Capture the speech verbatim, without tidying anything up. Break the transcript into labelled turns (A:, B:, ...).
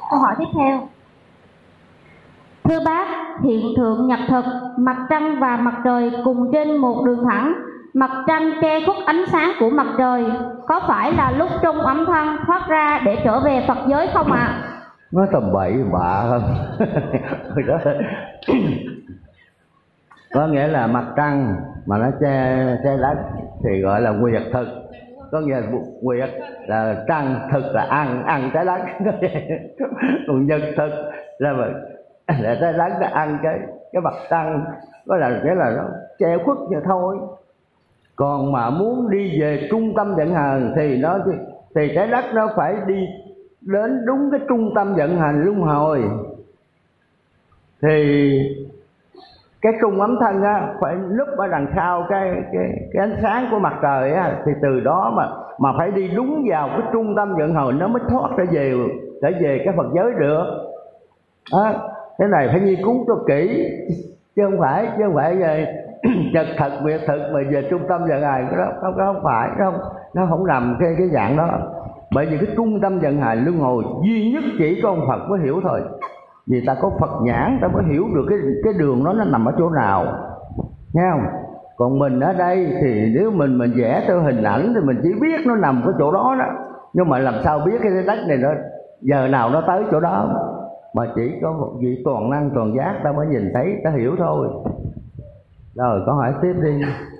A: Câu hỏi tiếp theo. Thưa bác, hiện tượng nhật thực, mặt trăng và mặt trời cùng trên một đường thẳng, mặt trăng che khuất ánh sáng của mặt trời, có phải là lúc trung âm thanh thoát ra để trở về Phật giới không ạ? À?
B: Nói tầm bậy bạ không? Có nghĩa là mặt trăng mà nó che che đất thì gọi là nguyệt thực. Có nghĩa là nguyệt là trăng, thực là ăn ăn trái đất. Còn nhật thực là là trái đất nó ăn cái cái mặt trăng, có là nghĩa là nó che khuất vậy thôi. Còn mà muốn đi về trung tâm vận hành thì nó thì trái đất nó phải đi đến đúng cái trung tâm vận hành luân hồi. Thì cái trung ấm thân á phải lúc ở đằng sau cái cái cái ánh sáng của mặt trời á, thì từ đó mà mà phải đi đúng vào cái trung tâm vận hồi nó mới thoát trở về trở về cái Phật giới được. Đó, cái này phải nghiên cứu cho kỹ chứ không phải chứ không phải về chật thật việc thực mà về trung tâm vận hành cái đó không không phải nó không nó không nằm cái cái dạng đó. Bởi vì cái trung tâm vận hành luân hồi duy nhất chỉ có ông Phật mới hiểu thôi. Vì ta có Phật nhãn ta mới hiểu được cái cái đường đó nó nằm ở chỗ nào, nghe không? Còn mình ở đây thì nếu mình mình vẽ theo hình ảnh thì mình chỉ biết nó nằm cái chỗ đó đó, nhưng mà làm sao biết cái đất này nó giờ nào nó tới chỗ đó, mà chỉ có một vị toàn năng toàn giác ta mới nhìn thấy, ta hiểu thôi. Rồi câu hỏi tiếp đi.